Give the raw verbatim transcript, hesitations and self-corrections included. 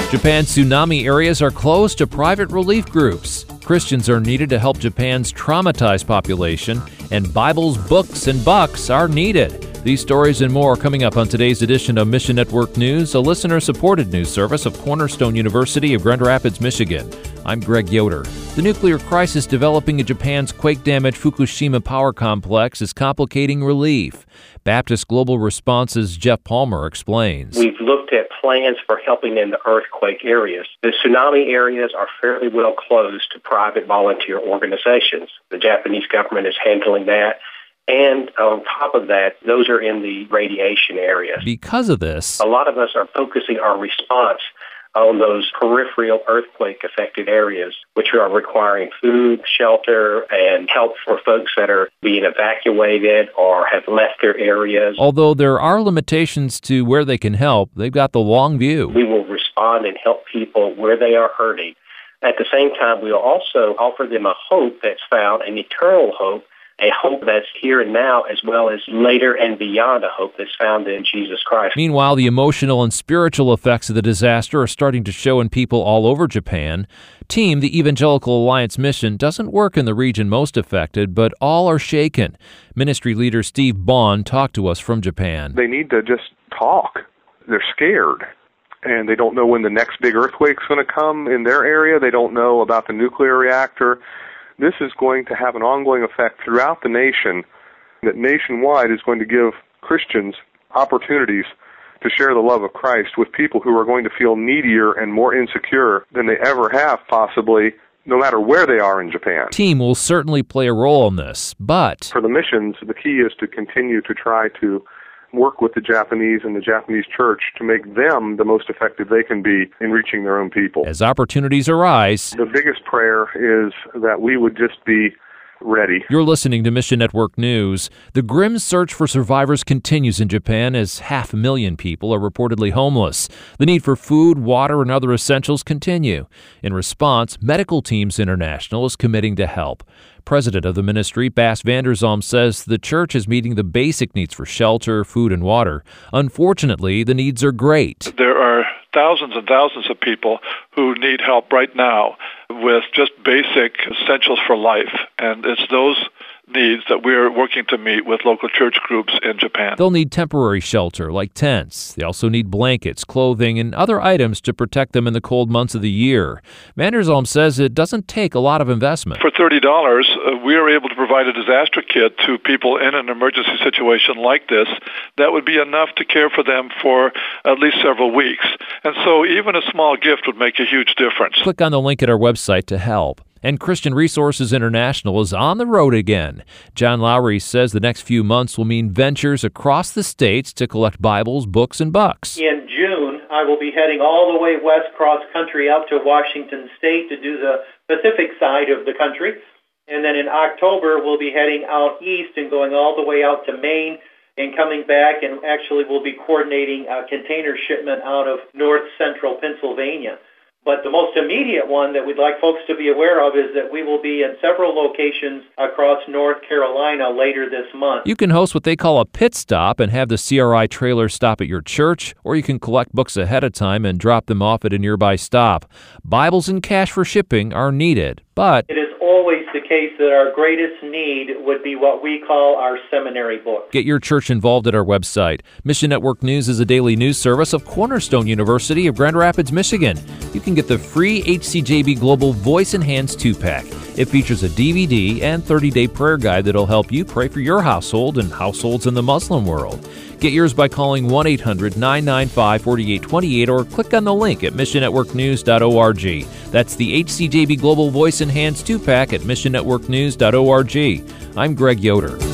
Japan's tsunami areas are closed to private relief groups. Christians are needed to help Japan's traumatized population, and Bibles, books, and bucks are needed. These stories and more are coming up on today's edition of Mission Network News, a listener-supported news service of Cornerstone University of Grand Rapids, Michigan. I'm Greg Yoder. The nuclear crisis developing in Japan's quake-damaged Fukushima power complex is complicating relief. Baptist Global Response's Jeff Palmer explains. We've looked at plans for helping in the earthquake areas. The tsunami areas are fairly well closed to private volunteer organizations. The Japanese government is handling that. And on top of that, those are in the radiation areas. Because of this, a lot of us are focusing our response on those peripheral earthquake-affected areas, which are requiring food, shelter, and help for folks that are being evacuated or have left their areas. Although there are limitations to where they can help, they've got the long view. We will respond and help people where they are hurting. At the same time, we will also offer them a hope that's found, an eternal hope, a hope that's here and now, as well as later and beyond, a hope that's found in Jesus Christ. Meanwhile, the emotional and spiritual effects of the disaster are starting to show in people all over Japan. Team, the Evangelical Alliance mission, doesn't work in the region most affected, but all are shaken. Ministry leader Steve Bond talked to us from Japan. They need to just talk. They're scared, and they don't know when the next big earthquake's going to come in their area. They don't know about the nuclear reactor. This is going to have an ongoing effect throughout the nation, that nationwide is going to give Christians opportunities to share the love of Christ with people who are going to feel needier and more insecure than they ever have, possibly, no matter where they are in Japan. Team will certainly play a role in this, but for the missions, the key is to continue to try to work with the Japanese and the Japanese church to make them the most effective they can be in reaching their own people. As opportunities arise, the biggest prayer is that we would just be ready. You're listening to Mission Network News. The grim search for survivors continues in Japan as half a million people are reportedly homeless. The need for food, water, and other essentials continue. In response, Medical Teams International is committing to help. President of the ministry, Bas Vanderzalm, says the church is meeting the basic needs for shelter, food, and water. Unfortunately, the needs are great. There are thousands and thousands of people who need help right now with just basic essentials for life, and it's those needs that we're working to meet with local church groups in Japan. They'll need temporary shelter like tents. They also need blankets, clothing, and other items to protect them in the cold months of the year. Vanderzalm says it doesn't take a lot of investment. For thirty dollars, uh, we are able to provide a disaster kit to people in an emergency situation like this that would be enough to care for them for at least several weeks. And so even a small gift would make a huge difference. Click on the link at our website to help. And Christian Resources International is on the road again. John Lowry says the next few months will mean ventures across the states to collect Bibles, books, and bucks. In June, I will be heading all the way west cross country out to Washington State to do the Pacific side of the country. And then in October, we'll be heading out east and going all the way out to Maine and coming back, and actually we'll be coordinating a container shipment out of north central Pennsylvania. But the most immediate one that we'd like folks to be aware of is that we will be in several locations across North Carolina later this month. You can host what they call a pit stop and have the C R I trailer stop at your church, or you can collect books ahead of time and drop them off at a nearby stop. Bibles and cash for shipping are needed, but it is always the case that our greatest need would be what we call our seminary books. Get your church involved at our website. Mission Network News is a daily news service of Cornerstone University of Grand Rapids, Michigan. You can get the free H C J B Global Voice in Hands two-pack. It features a D V D and thirty-day prayer guide that'll help you pray for your household and households in the Muslim world. Get yours by calling one eight hundred nine nine five four eight two eight or click on the link at mission network news dot org. That's the H C J B Global Voice in Hands two-pack at mission network news dot org. I'm Greg Yoder.